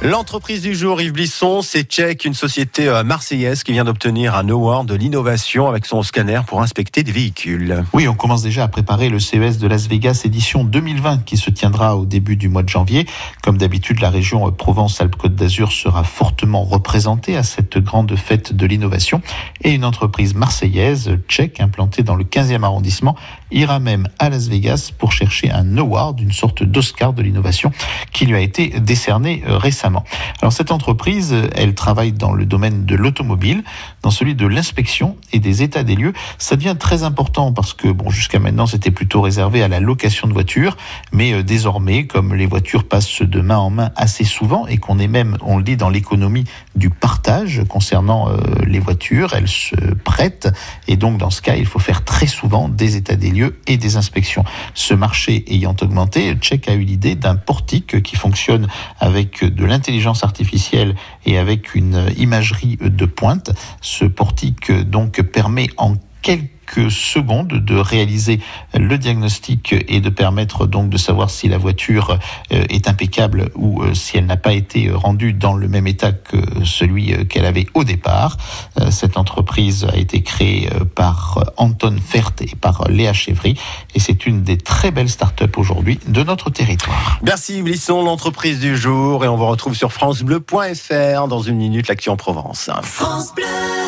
L'entreprise du jour, Yves Blisson, c'est Check, une société marseillaise qui vient d'obtenir un award de l'innovation avec son scanner pour inspecter des véhicules. Oui, on commence déjà à préparer le CES de Las Vegas édition 2020 qui se tiendra au début du mois de janvier. Comme d'habitude, la région Provence-Alpes-Côte d'Azur sera fortement représentée à cette grande fête de l'innovation. Et une entreprise marseillaise, Check, implantée dans le 15e arrondissement, ira même à Las Vegas pour chercher un award, une sorte d'Oscar de l'innovation qui lui a été décerné récemment. Alors cette entreprise, elle travaille dans le domaine de l'automobile, dans celui de l'inspection et des états des lieux. Ça devient très important parce que jusqu'à maintenant c'était plutôt réservé à la location de voitures, mais désormais, comme les voitures passent de main en main assez souvent et qu'on est même, on le dit, dans l'économie du partage concernant les voitures, elles se prêtent et donc dans ce cas, il faut faire très souvent des états des lieux et des inspections. Ce marché ayant augmenté, Check a eu l'idée d'un portique qui fonctionne avec de l'intelligence artificielle et avec une imagerie de pointe. Ce portique donc permet en quelques secondes de réaliser le diagnostic et de permettre donc de savoir si la voiture est impeccable ou si elle n'a pas été rendue dans le même état que celui qu'elle avait au départ. Cette entreprise a été créée par Anton Fert et par Léa Chevry et c'est une des très belles startups aujourd'hui de notre territoire. Merci Blisson, l'entreprise du jour, et on vous retrouve sur francebleu.fr dans une minute, l'actu en Provence. France Bleu.